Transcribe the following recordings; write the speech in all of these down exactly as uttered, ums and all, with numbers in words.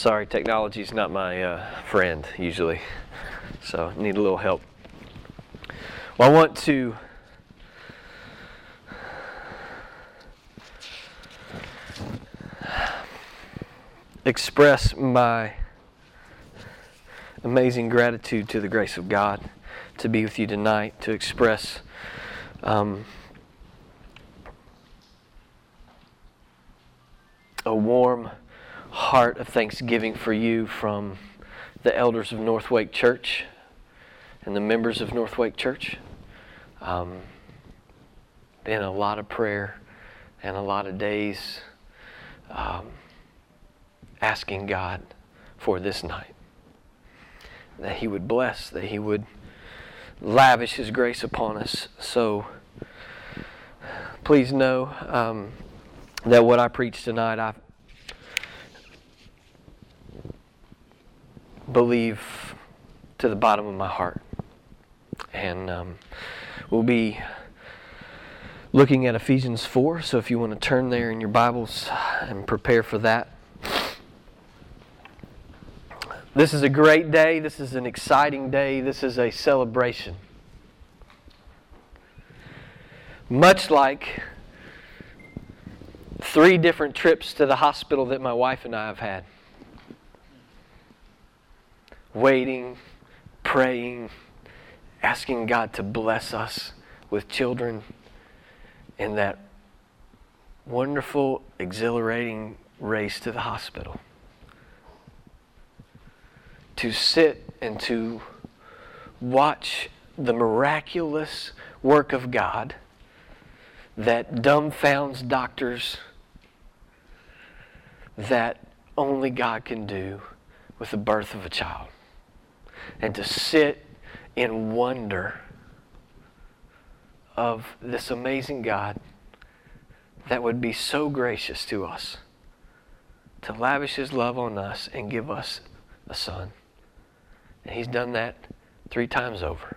Sorry, technology's not my uh, friend usually, so need a little help. Well, I want to express my amazing gratitude to the grace of God to be with you tonight, to express um, a warm heart of thanksgiving for you from the elders of Northwake Church and the members of Northwake Church. Um, been a lot of prayer and a lot of days um, asking God for this night, that He would bless, that He would lavish His grace upon us. So please know um, that what I preach tonight, I believe to the bottom of my heart. And um, we'll be looking at Ephesians four, so if you want to turn there in your Bibles and prepare for that. This is a great day. This is an exciting day. This is a celebration. Much like three different trips to the hospital that my wife and I have had. Waiting, praying, asking God to bless us with children in that wonderful, exhilarating race to the hospital. To sit and to watch the miraculous work of God that dumbfounds doctors, that only God can do with the birth of a child. And to sit in wonder of this amazing God that would be so gracious to us, to lavish His love on us and give us a son. And He's done that three times over.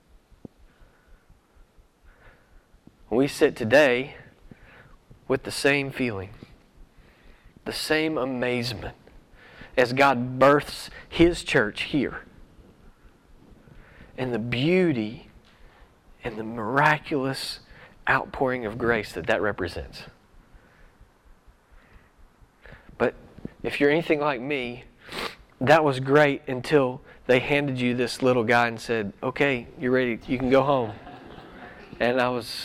We sit today with the same feeling, the same amazement as God births His church here. And the beauty and the miraculous outpouring of grace that that represents. But if you're anything like me, that was great until they handed you this little guy and said, okay, you're ready, you can go home. And I was,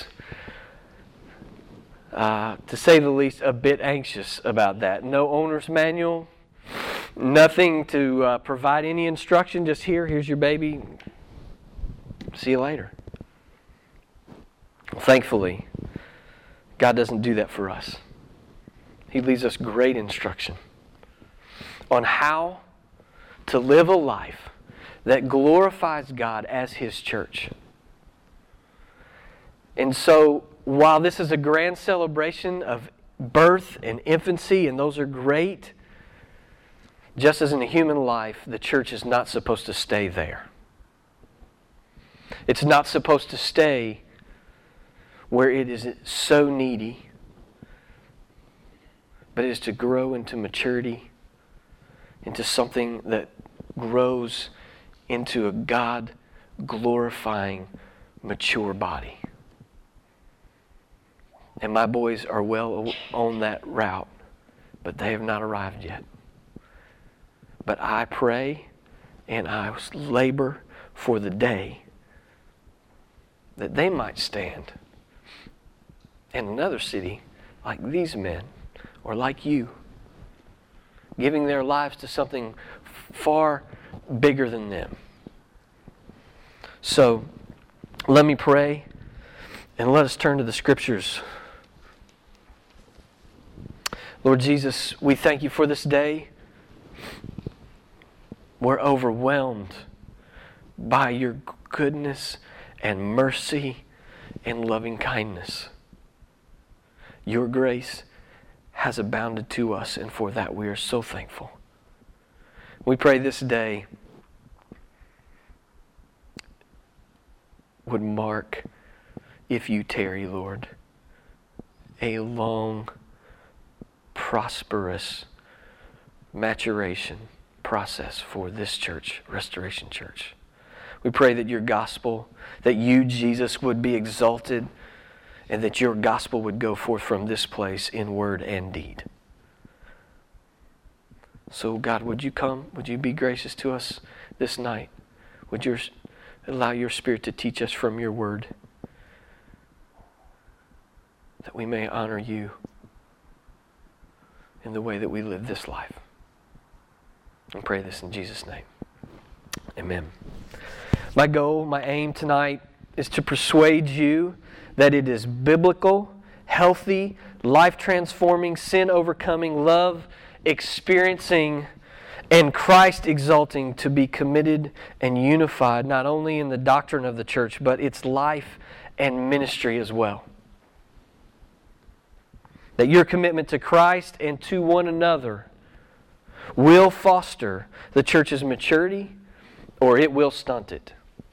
uh, to say the least, a bit anxious about that. No owner's manual, nothing to uh, provide any instruction, just here, here's your baby. See you later. Well, thankfully, God doesn't do that for us. He leaves us great instruction on how to live a life that glorifies God as His church. And so, while this is a grand celebration of birth and infancy, and those are great, just as in a human life, the church is not supposed to stay there. It's not supposed to stay where it is so needy, but it is to grow into maturity, into something that grows into a God-glorifying, mature body. And my boys are well on that route, but they have not arrived yet. But I pray and I labor for the day that they might stand in another city like these men or like you, giving their lives to something far bigger than them. So, let me pray and let us turn to the Scriptures. Lord Jesus, we thank You for this day. We're overwhelmed by Your goodness and mercy and loving kindness. Your grace has abounded to us, and for that we are so thankful. We pray this day would mark, if You tarry, Lord, a long, prosperous, maturation process for this church, Restoration Church. We pray that your gospel, that you, Jesus, would be exalted, and that your gospel would go forth from this place in word and deed. So God, would you come? Would you be gracious to us this night? Would you allow your Spirit to teach us from your word, that we may honor you in the way that we live this life? And pray this in Jesus' name. Amen. My goal, my aim tonight is to persuade you that it is biblical, healthy, life-transforming, sin-overcoming, love-experiencing, and Christ-exalting to be committed and unified not only in the doctrine of the church, but its life and ministry as well. That your commitment to Christ and to one another will foster the church's maturity, or it will stunt it.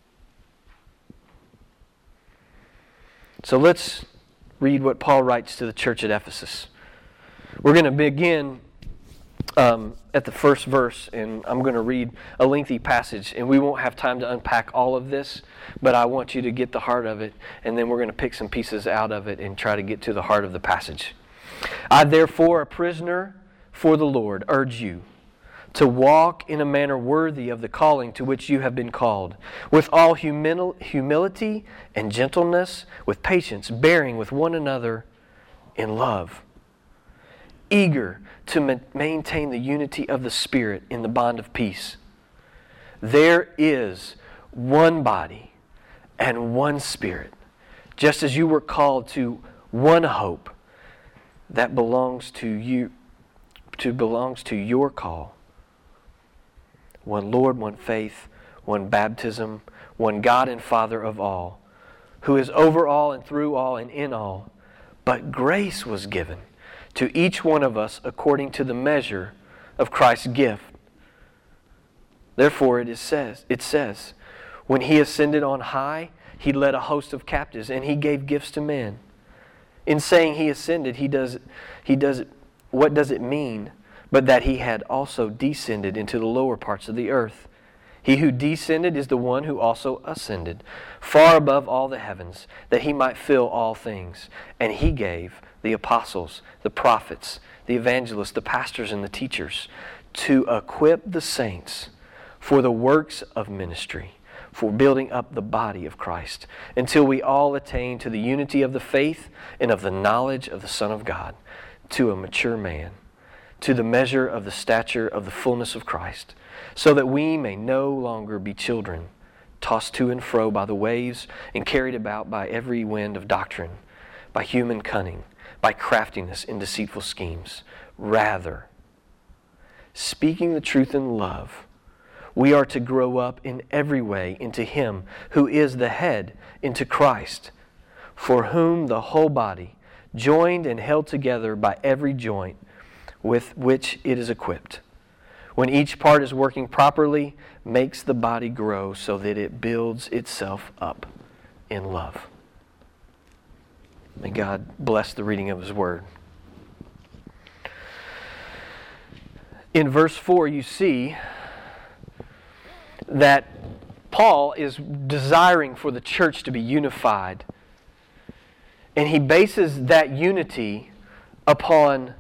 So let's read what Paul writes to the church at Ephesus. We're going to begin um, at the first verse, and I'm going to read a lengthy passage, and we won't have time to unpack all of this, but I want you to get the heart of it, and then we're going to pick some pieces out of it and try to get to the heart of the passage. I therefore, a prisoner for the Lord, urge you to walk in a manner worthy of the calling to which you have been called, with all humil- humility and gentleness, with patience, bearing with one another in love, eager to ma- maintain the unity of the Spirit in the bond of peace. There is one body and one Spirit, just as you were called to one hope that belongs to you, to belongs to your call. One Lord, one faith, one baptism, one God and Father of all, who is over all and through all and in all. But grace was given to each one of us according to the measure of Christ's gift. Therefore it is says, it says, when He ascended on high, He led a host of captives, and He gave gifts to men. In saying He ascended, He does, He does, what does it mean? But that He had also descended into the lower parts of the earth. He who descended is the one who also ascended far above all the heavens, that He might fill all things. And He gave the apostles, the prophets, the evangelists, the pastors, and the teachers to equip the saints for the works of ministry, for building up the body of Christ, until we all attain to the unity of the faith and of the knowledge of the Son of God, to a mature man, to the measure of the stature of the fullness of Christ, so that we may no longer be children, tossed to and fro by the waves and carried about by every wind of doctrine, by human cunning, by craftiness in deceitful schemes. Rather, speaking the truth in love, we are to grow up in every way into Him who is the head, into Christ, for whom the whole body, joined and held together by every joint with which it is equipped, when each part is working properly, makes the body grow so that it builds itself up in love. May God bless the reading of His Word. In verse four, you see that Paul is desiring for the church to be unified. And he bases that unity upon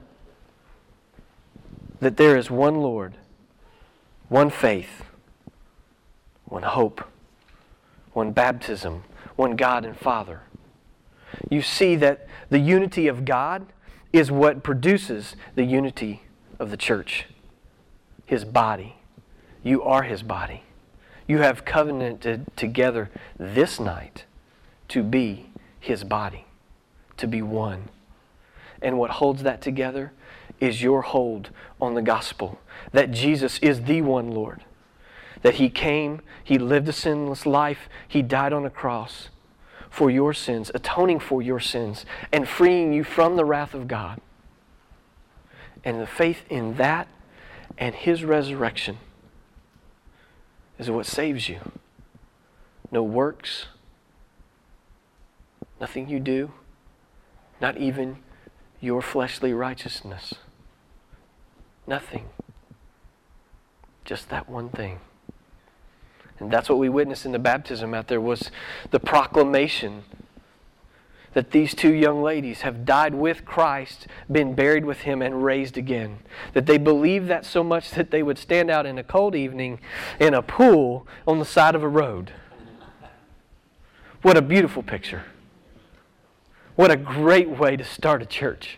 that there is one Lord, one faith, one hope, one baptism, one God and Father. You see that the unity of God is what produces the unity of the church, His body. You are His body. You have covenanted together this night to be His body, to be one. And what holds that together is your hold on the gospel, that Jesus is the one Lord, that He came, He lived a sinless life, He died on a cross for your sins, atoning for your sins, and freeing you from the wrath of God. And the faith in that and His resurrection is what saves you. No works, nothing you do, not even your fleshly righteousness. Nothing. Just that one thing. And that's what we witnessed in the baptism out there, was the proclamation that these two young ladies have died with Christ, been buried with Him, and raised again. That they believed that so much that they would stand out in a cold evening in a pool on the side of a road. What a beautiful picture. What a great way to start a church.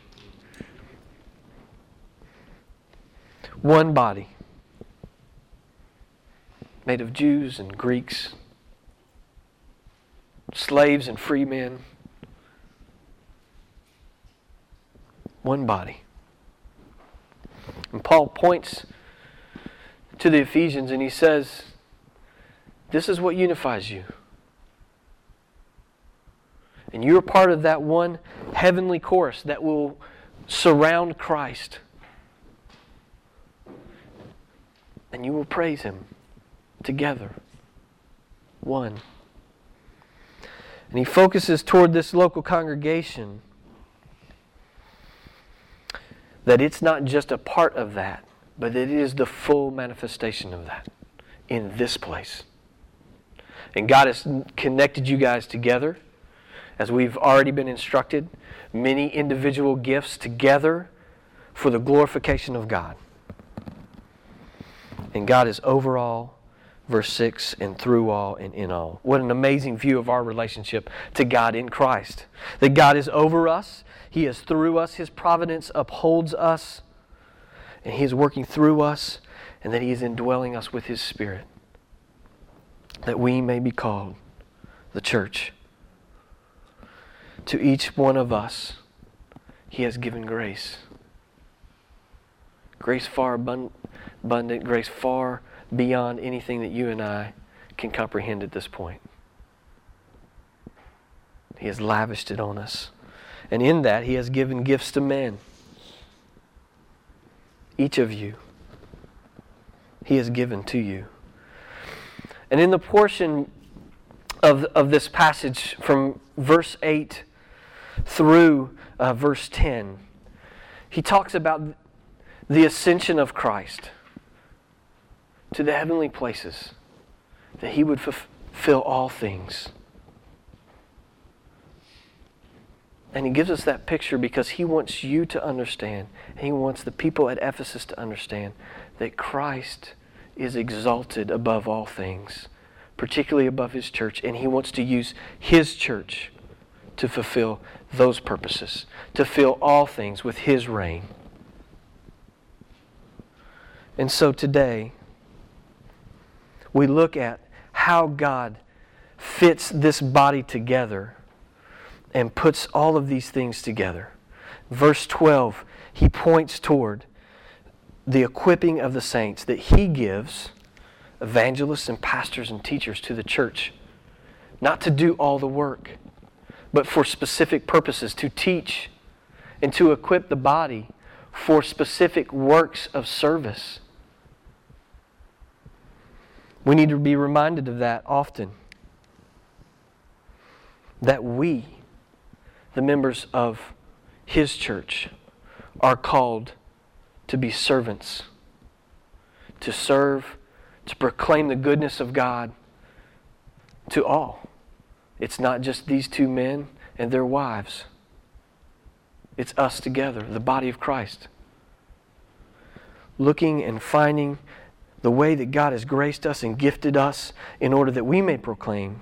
One body, made of Jews and Greeks, slaves and free men. One body. And Paul points to the Ephesians and he says, this is what unifies you. And you're part of that one heavenly chorus that will surround Christ. And you will praise Him together. One. And he focuses toward this local congregation that it's not just a part of that, but it is the full manifestation of that in this place. And God has connected you guys together, as we've already been instructed, many individual gifts together for the glorification of God. And God is over all, verse six, and through all and in all. What an amazing view of our relationship to God in Christ. That God is over us, He is through us, His providence upholds us, and He is working through us, and that He is indwelling us with His Spirit, that we may be called the church. To each one of us, He has given grace. Grace far abundant, grace far beyond anything that you and I can comprehend at this point. He has lavished it on us. And in that, He has given gifts to men. Each of you, He has given to you. And in the portion of, of this passage from verse eight through uh, verse ten, he talks about the ascension of Christ to the heavenly places, that He would fulfill all things. And he gives us that picture because he wants you to understand, and he wants the people at Ephesus to understand, that Christ is exalted above all things, particularly above His church, and He wants to use His church to fulfill those purposes, to fill all things with His reign. And so today, we look at how God fits this body together and puts all of these things together. Verse twelve, he points toward the equipping of the saints that He gives evangelists and pastors and teachers to the church, not to do all the work, but for specific purposes, to teach and to equip the body for specific works of service. We need to be reminded of that often. That we, the members of His church, are called to be servants, to serve, to proclaim the goodness of God to all. It's not just these two men and their wives. It's us together, the body of Christ. Looking and finding the way that God has graced us and gifted us in order that we may proclaim,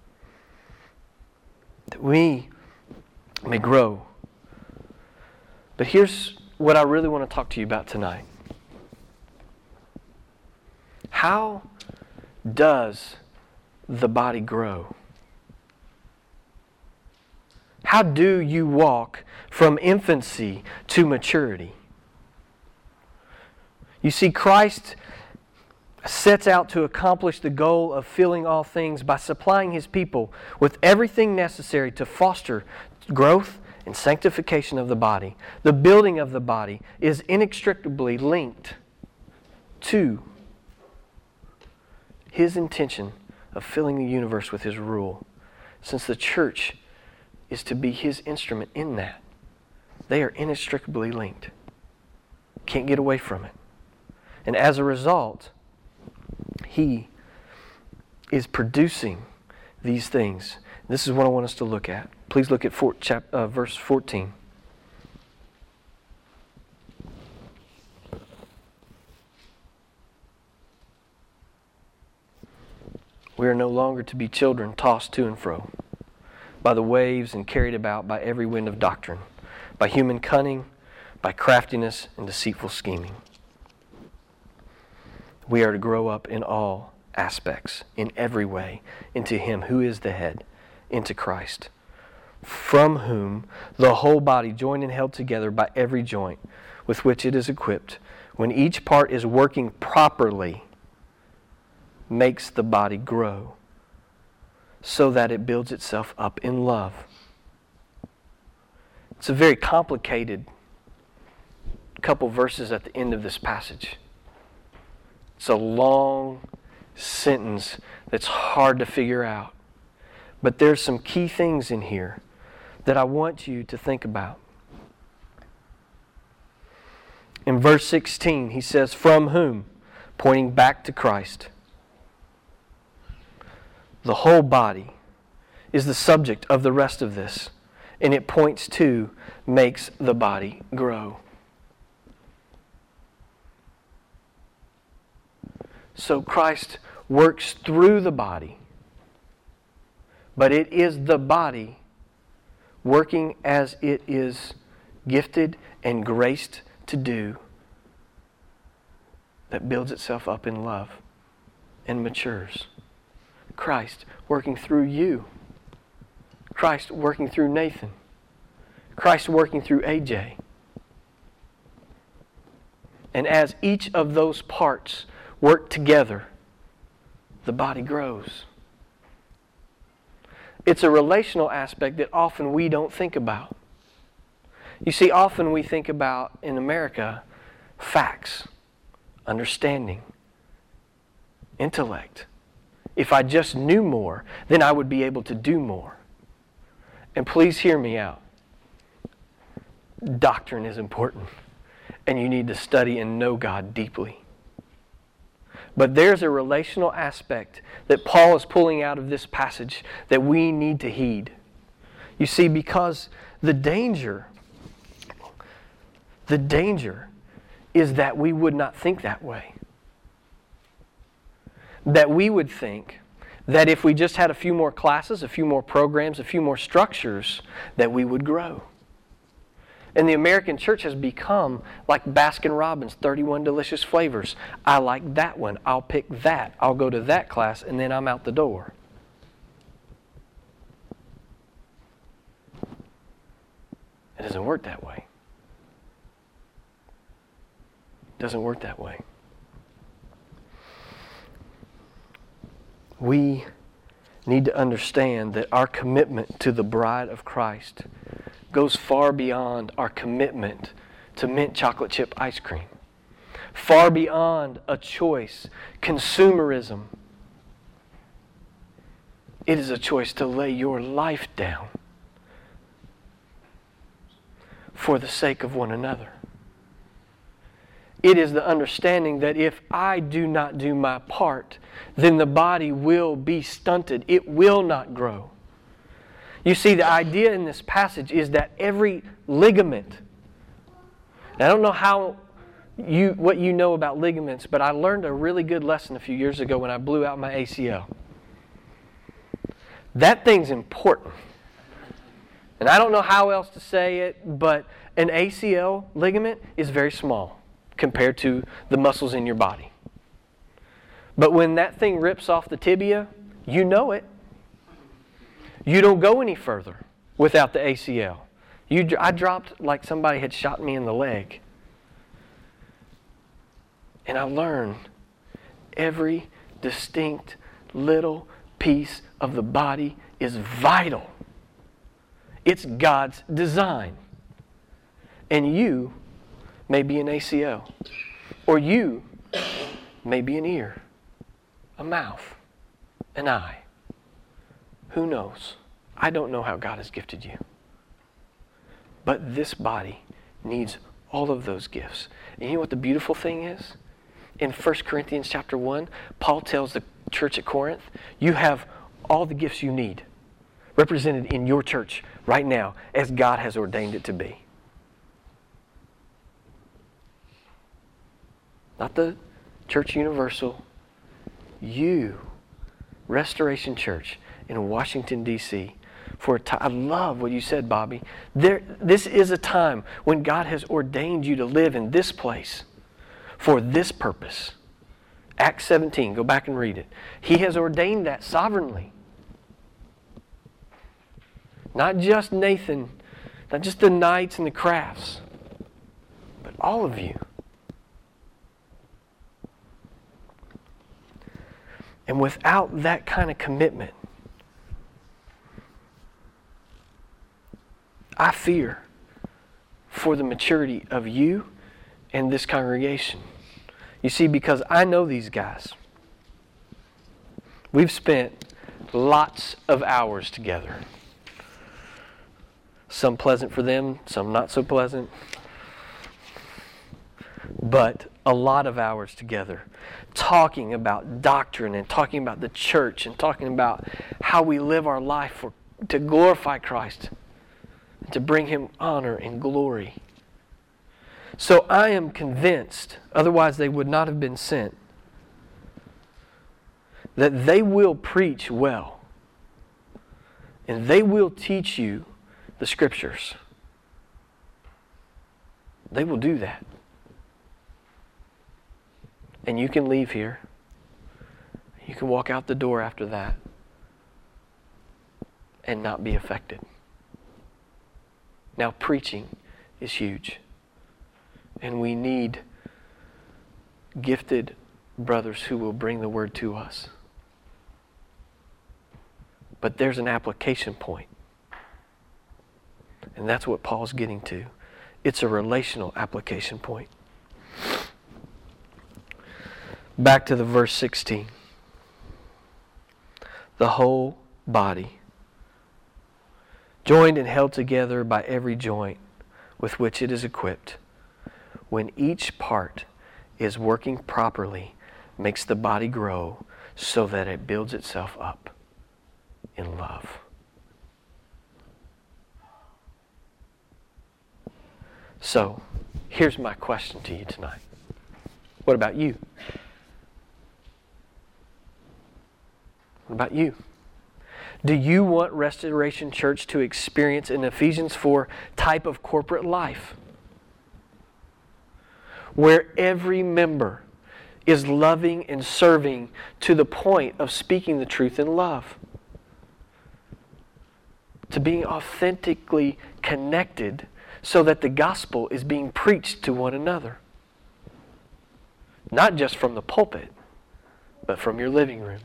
that we may grow. But here's what I really want to talk to you about tonight. How does the body grow? How do you walk from infancy to maturity? You see, Christ sets out to accomplish the goal of filling all things by supplying His people with everything necessary to foster growth and sanctification of the body. The building of the body is inextricably linked to His intention of filling the universe with His rule, since the church is to be His instrument in that. They are inextricably linked. Can't get away from it. And as a result, He is producing these things. This is what I want us to look at. Please look at four, chap, uh, verse fourteen. We are no longer to be children tossed to and fro by the waves and carried about by every wind of doctrine, by human cunning, by craftiness and deceitful scheming. We are to grow up in all aspects, in every way, into Him who is the head, into Christ, from whom the whole body, joined and held together by every joint with which it is equipped, when each part is working properly, makes the body grow so that it builds itself up in love. It's a very complicated couple verses at the end of this passage. It's a long sentence that's hard to figure out. But there's some key things in here that I want you to think about. In verse sixteen, he says, "From whom?" Pointing back to Christ. The whole body is the subject of the rest of this, and it points to, makes the body grow. So Christ works through the body, but it is the body working as it is gifted and graced to do that builds itself up in love and matures. Christ working through you. Christ working through Nathan. Christ working through A J. And as each of those parts work together, the body grows. It's a relational aspect that often we don't think about. You see, often we think about, in America, facts, understanding, intellect. If I just knew more, then I would be able to do more. And please hear me out. Doctrine is important, and you need to study and know God deeply. But there's a relational aspect that Paul is pulling out of this passage that we need to heed. You see, because the danger, the danger is that we would not think that way. That we would think that if we just had a few more classes, a few more programs, a few more structures, that we would grow. And the American church has become like Baskin Robbins, thirty-one delicious flavors. I like that one. I'll pick that. I'll go to that class, and then I'm out the door. It doesn't work that way. It doesn't work that way. We need to understand that our commitment to the bride of Christ goes far beyond our commitment to mint chocolate chip ice cream. Far beyond a choice, consumerism. It is a choice to lay your life down for the sake of one another. It is the understanding that if I do not do my part, then the body will be stunted. It will not grow. You see, the idea in this passage is that every ligament, and I don't know how you what you know about ligaments, but I learned a really good lesson a few years ago when I blew out my A C L. That thing's important. And I don't know how else to say it, but an A C L ligament is very small compared to the muscles in your body. But when that thing rips off the tibia, you know it. You don't go any further without the A C L. You, I dropped like somebody had shot me in the leg. And I learned every distinct little piece of the body is vital. It's God's design. And you may be an A C L. Or you may be an ear, a mouth, an eye. Who knows? I don't know how God has gifted you. But this body needs all of those gifts. And you know what the beautiful thing is? in First Corinthians chapter one, Paul tells the church at Corinth, you have all the gifts you need represented in your church right now as God has ordained it to be. Not the Church Universal. You, Restoration Church in Washington, D C, for a time. I love what you said, Bobby. There, this is a time when God has ordained you to live in this place for this purpose. Acts seventeen, go back and read it. He has ordained that sovereignly. Not just Nathan, not just the Knights and the Crafts, but all of you. And without that kind of commitment, I fear for the maturity of you and this congregation. You see, because I know these guys. We've spent lots of hours together. Some pleasant for them, some not so pleasant. But a lot of hours together talking about doctrine and talking about the church and talking about how we live our life for, to glorify Christ and to bring Him honor and glory. So I am convinced, otherwise they would not have been sent, that they will preach well and they will teach you the Scriptures. They will do that. And you can leave here. You can walk out the door after that and not be affected. Now, preaching is huge. And we need gifted brothers who will bring the word to us. But there's an application point. And that's what Paul's getting to. It's a relational application point. Back to the verse sixteen. The whole body, joined and held together by every joint with which it is equipped, when each part is working properly, makes the body grow so that it builds itself up in love. So, here's my question to you tonight. What about you? What about you? Do you want Restoration Church to experience an Ephesians four type of corporate life? Where every member is loving and serving to the point of speaking the truth in love. To being authentically connected so that the gospel is being preached to one another. Not just from the pulpit, but from your living room.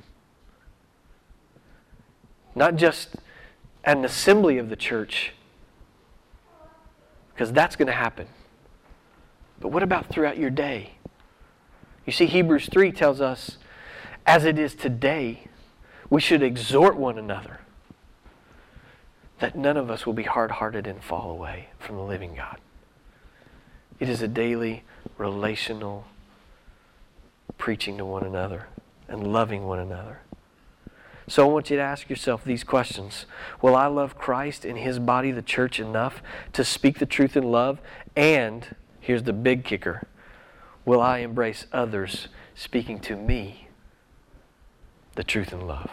Not just an assembly of the church, because that's going to happen. But what about throughout your day? You see, Hebrews three tells us, as it is today, we should exhort one another, that none of us will be hard-hearted and fall away from the living God. It is a daily, relational preaching to one another and loving one another. So I want you to ask yourself these questions. Will I love Christ and His body, the church, enough to speak the truth in love? And, here's the big kicker, will I embrace others speaking to me the truth in love?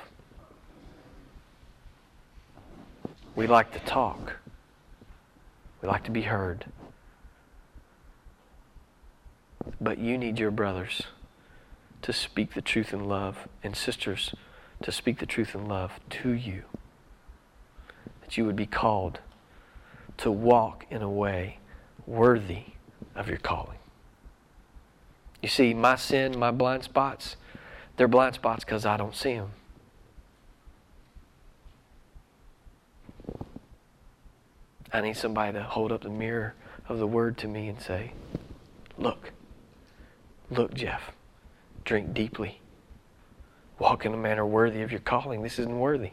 We like to talk. We like to be heard. But you need your brothers to speak the truth in love, and sisters to speak the truth in love to you. That you would be called to walk in a way worthy of your calling. You see, my sin, my blind spots, they're blind spots because I don't see them. I need somebody to hold up the mirror of the Word to me and say, look, look, Jeff, drink deeply. Walk in a manner worthy of your calling. This isn't worthy.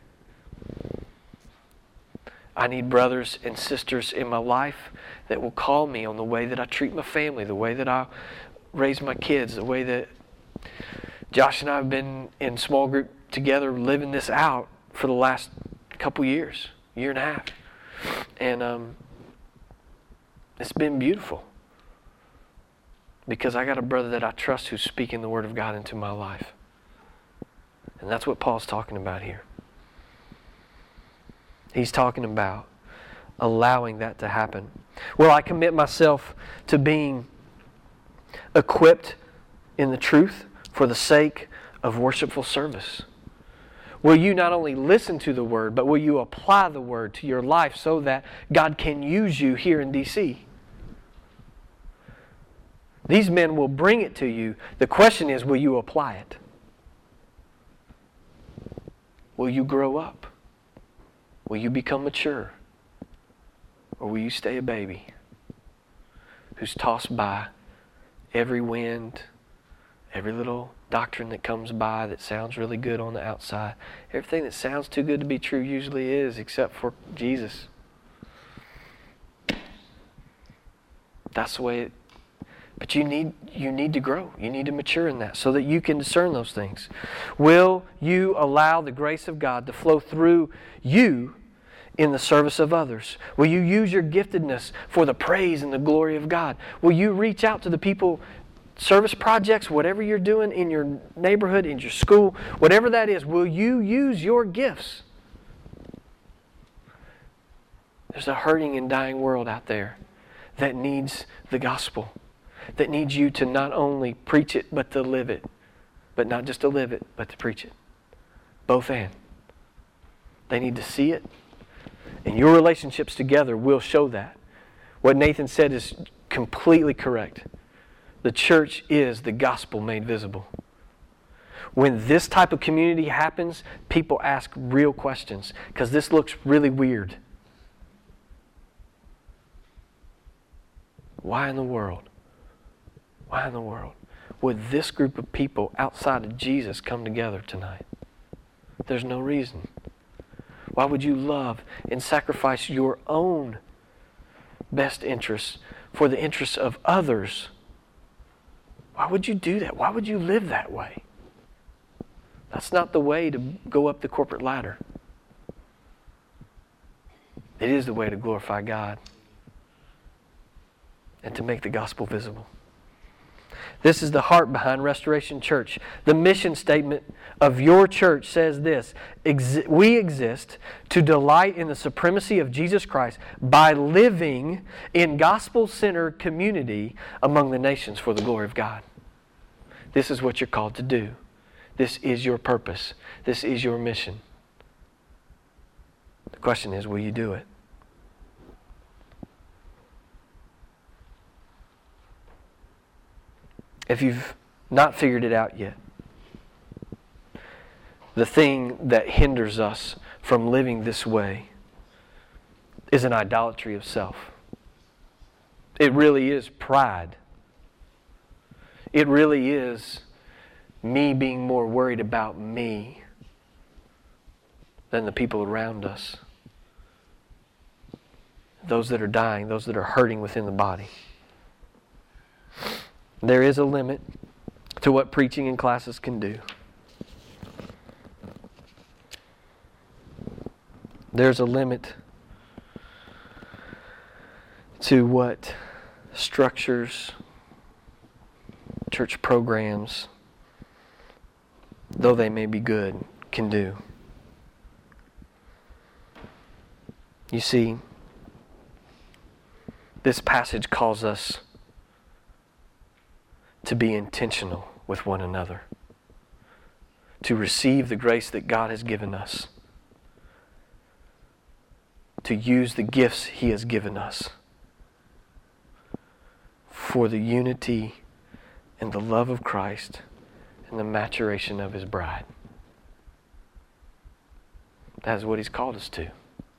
I need brothers and sisters in my life that will call me on the way that I treat my family, the way that I raised my kids, the way that Josh and I have been in small group together living this out for the last couple years, year and a half. And um, it's been beautiful. Because I got a brother that I trust who's speaking the Word of God into my life. And that's what Paul's talking about here. He's talking about allowing that to happen. Will I commit myself to being equipped in the truth for the sake of worshipful service? Will you not only listen to the Word, but will you apply the Word to your life so that God can use you here in D C? These men will bring it to you. The question is, will you apply it? Will you grow up? Will you become mature? Or will you stay a baby who's tossed by every wind, every little doctrine that comes by that sounds really good on the outside? Everything that sounds too good to be true usually is, except for Jesus. That's the way it But you need you need to grow. You need to mature in that so that you can discern those things. Will you allow the grace of God to flow through you in the service of others? Will you use your giftedness for the praise and the glory of God? Will you reach out to the people, service projects, whatever you're doing in your neighborhood, in your school, whatever that is, will you use your gifts? There's a hurting and dying world out there that needs the gospel. That needs you to not only preach it, but to live it. But not just to live it, but to preach it. Both and. They need to see it. And your relationships together will show that. What Nathan said is completely correct. The church is the gospel made visible. When this type of community happens, people ask real questions. Because this looks really weird. Why in the world? Why in the world would this group of people outside of Jesus come together tonight? There's no reason. Why would you love and sacrifice your own best interests for the interests of others? Why would you do that? Why would you live that way? That's not the way to go up the corporate ladder. It is the way to glorify God and to make the gospel visible. This is the heart behind Restoration Church. The mission statement of your church says this: Ex- we exist to delight in the supremacy of Jesus Christ by living in gospel-centered community among the nations for the glory of God. This is what you're called to do. This is your purpose. This is your mission. The question is, will you do it? If you've not figured it out yet, the thing that hinders us from living this way is an idolatry of self. It really is pride. It really is me being more worried about me than the people around us. Those that are dying, those that are hurting within the body. There is a limit to what preaching in classes can do. There's a limit to what structures, church programs, though they may be good, can do. You see, this passage calls us to be intentional with one another, to receive the grace that God has given us, to use the gifts He has given us for the unity and the love of Christ and the maturation of His bride. That is what He's called us to.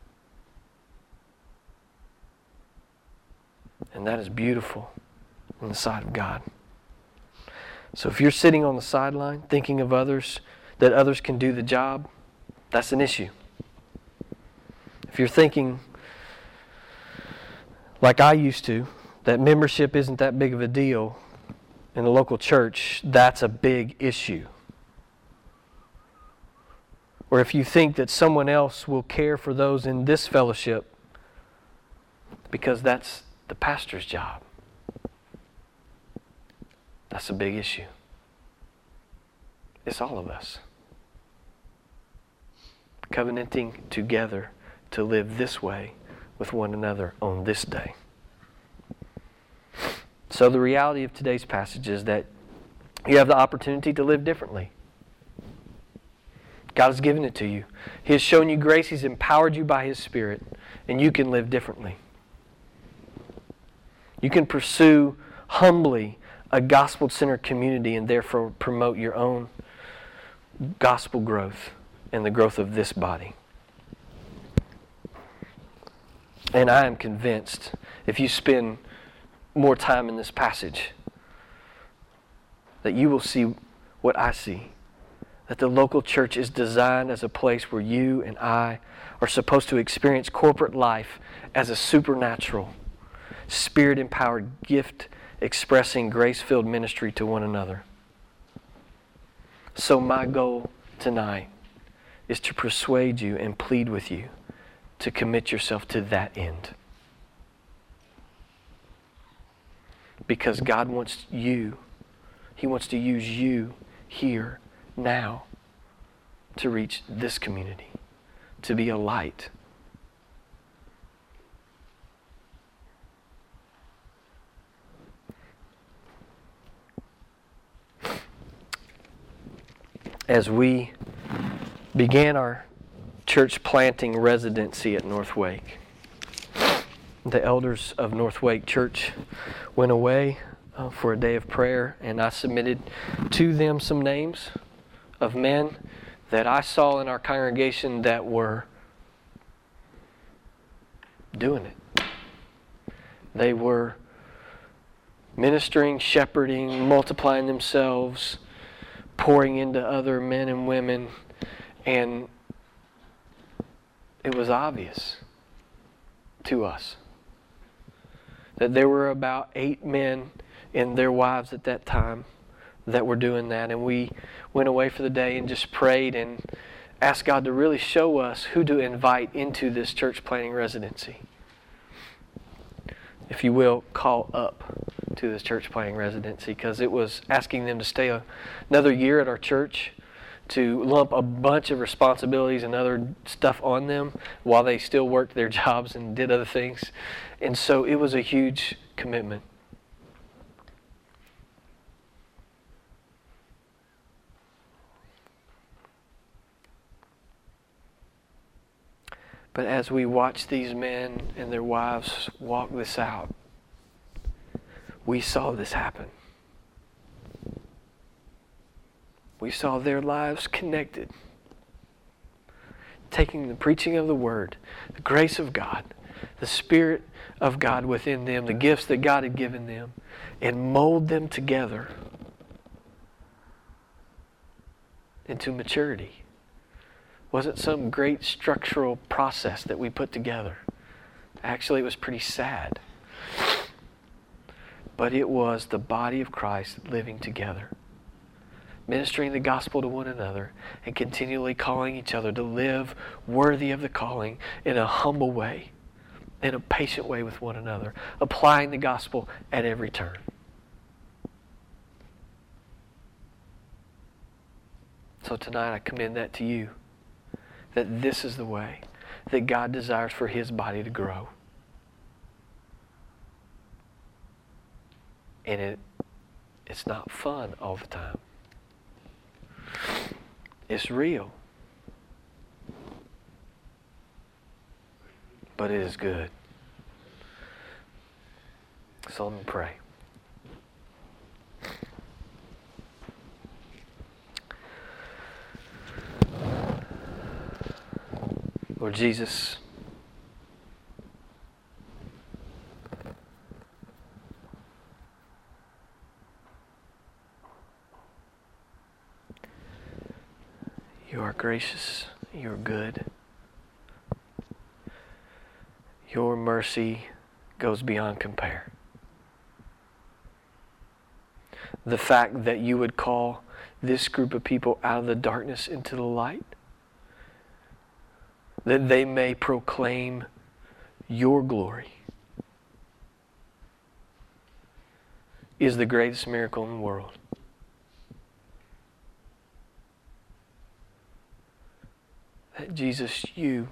And that is beautiful in the sight of God. So if you're sitting on the sideline thinking of others, that others can do the job, that's an issue. If you're thinking, like I used to, that membership isn't that big of a deal, in the local church, that's a big issue. Or if you think that someone else will care for those in this fellowship because that's the pastor's job, that's a big issue. It's all of us covenanting together to live this way with one another on this day. So the reality of today's passage is that you have the opportunity to live differently. God has given it to you. He has shown you grace. He's empowered you by His Spirit, and you can live differently. You can pursue humbly a gospel-centered community and therefore promote your own gospel growth and the growth of this body. And I am convinced, if you spend more time in this passage, that you will see what I see. That the local church is designed as a place where you and I are supposed to experience corporate life as a supernatural, Spirit-empowered gift expressing grace-filled ministry to one another. So my goal tonight is to persuade you and plead with you to commit yourself to that end. Because God wants you, He wants to use you here, now, to reach this community, to be a light. As we began our church planting residency at North Wake, the elders of North Wake Church went away uh, for a day of prayer, and I submitted to them some names of men that I saw in our congregation that were doing it. They were ministering, shepherding, multiplying themselves, pouring into other men and women, and it was obvious to us that there were about eight men and their wives at that time that were doing that. And we went away for the day and just prayed and asked God to really show us who to invite into this church planting residency. If you will, call up to this church planting residency, because it was asking them to stay a, another year at our church, to lump a bunch of responsibilities and other stuff on them while they still worked their jobs and did other things. And so it was a huge commitment. But as we watched these men and their wives walk this out, we saw this happen. We saw their lives connected, taking the preaching of the Word, the grace of God, the Spirit of God within them, the gifts that God had given them, and mold them together into maturity. Wasn't some great structural process that we put together. Actually, it was pretty sad. But it was the body of Christ living together, ministering the gospel to one another, and continually calling each other to live worthy of the calling in a humble way, in a patient way with one another, applying the gospel at every turn. So tonight I commend that to you, that this is the way that God desires for His body to grow. And it it's not fun all the time. It's real. But it is good. So let me pray. Lord Jesus, You are gracious, You are good. Your mercy goes beyond compare. the fact that you would call this group of people out of the darkness into the light, that they may proclaim your glory, is the greatest miracle in the world. That Jesus, you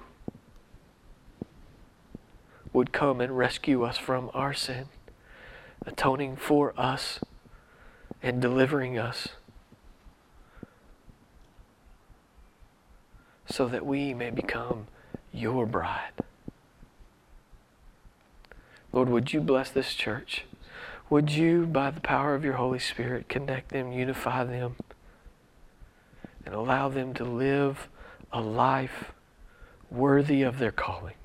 would come and rescue us from our sin, atoning for us and delivering us so that we may become your bride. Lord, would you bless this church? Would you, by the power of your Holy Spirit, connect them, unify them, and allow them to live a life worthy of their calling?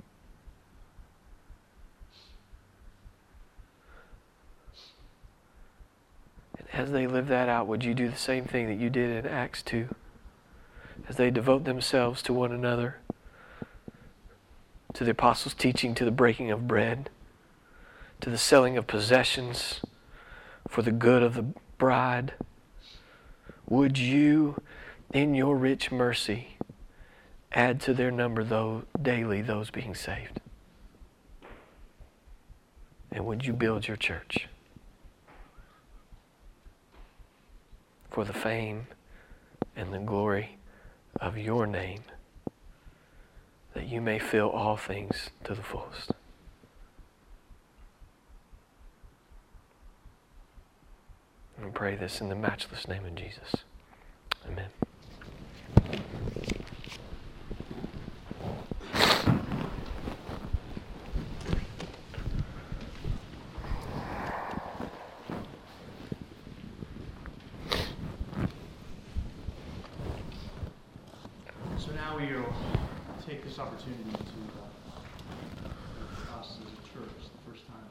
And as they live that out, would you do the same thing that you did in Acts two? As they devote themselves to one another, to the apostles' teaching, to the breaking of bread, to the selling of possessions for the good of the bride, would you, in your rich mercy, add to their number though, daily those being saved? And would you build your church for the fame and the glory of your name, that you may fill all things to the fullest? And pray this in the matchless name of Jesus. Amen. So now we will take this opportunity to, uh, for us as a church, the first time